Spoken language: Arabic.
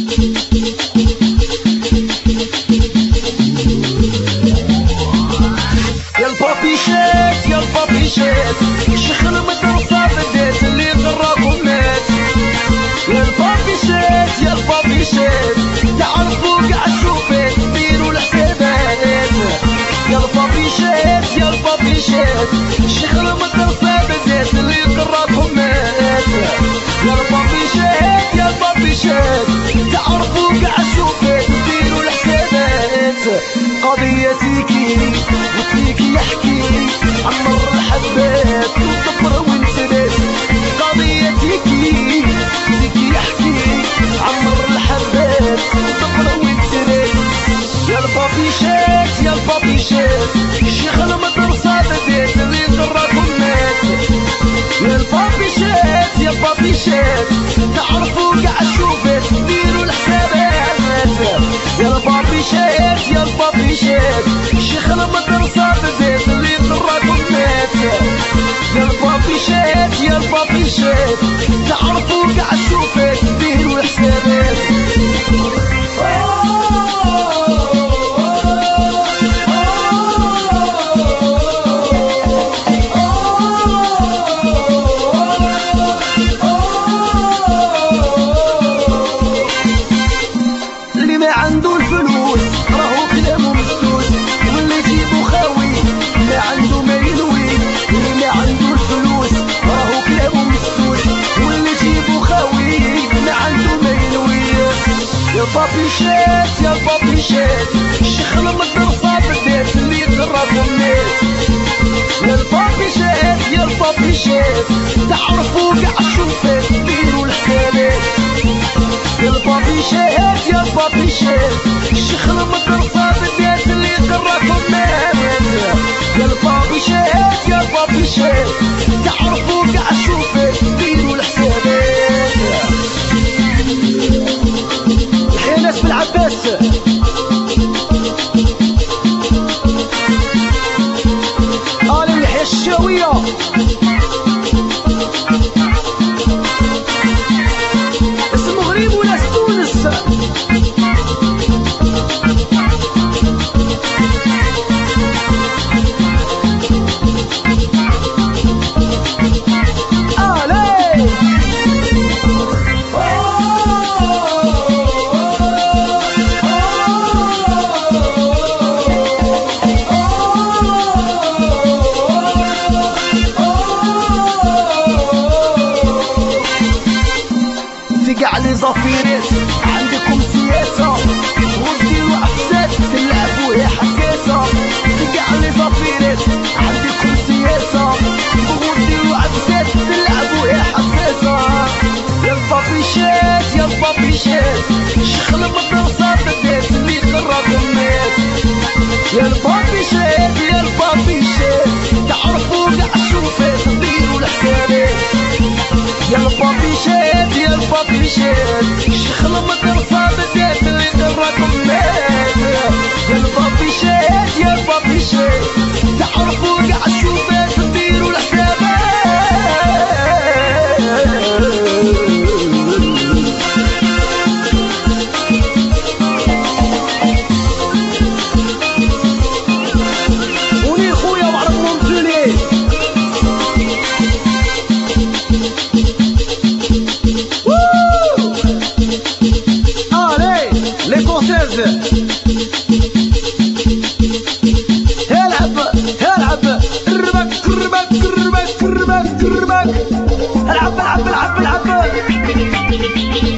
يا البابيشات يا البابيشات شيخ المدرسة بدات اللي غراكم مات. يا البابيشات يا البابيشات تعرفوا كاع الشوفات ديروا الحسابات. يا البابيشات يا البابيشات شيخ المدرسة بدات اللي غراكم مات. يا البابيشات يا البابيشات تعرفوا كاع الشوفات ديروا الحسابات. قضيتي كيري وفيكي يحكيلي عن مر الحبات وصبر وانتبات. قضيتي كيري وفيكي يحكيلي عن مر الحبات وصبر وانتبات. يا البابيشات يا البابيشات شيخ المدرسة بدات اللي غراكم مات. يا البابيشات يا البابيشات تعرفوا كاع الشوفات ديروا الحسابات. يا البابيشات يا البابيشات شيخ المدرسة بدات اللي غراكم مات. يا البابيشات يا البابيشات تعرفوا كاع الشوفات ديروا الحسابات. اللي ما عنده الفلوس راهو كلامه مسدود واللي يجيبو خاوي ما عنده ما ينوي. اللي ما عنده الفلوس راهو كلامه مسدود واللي يجيبو خاوي ما عنده ما ينوي. يا البابيشات يا البابيشات شيخ المدرسة بدات اللي غراكم مات. يا البابيشات يا البابيشات تعرفوا كاع الشوفات ديروا الحسابات. يا البابيشات يا البابيشات شيخ المدرسة بدات اللي غراكم مات. يا البابيشات يا البابيشات تعرفوا كاع الشوفات ديروا الحسابات. الحياة ناس بالعباس قال يحيى الشاوية اسم غريب وناس تونس. كاع لي زافيرات عندكم سياسة وديروا عفسات تلعبوها حساسة. كاع لي زافيرات عندكم سياسة وديروا عفسات تلعبوها حساسة. يا البابيشات يا البابيشات شيخ المدرسة بدات اللي غراكم مات. يا البابيشات يا البابيشات تعرفوا كاع الشوفات ديروا الحسابات. يا البابيشات يا البابيشات شيخ المدرسة بدات اللي غراكم مات. يا البابيشات يا البابيشات تعرفوا كاع الشوفات ديروا الحسابات. وني خويا وعرف مونتوني العب العب الربك الربك الربك الربك الربك العب العب العب العب.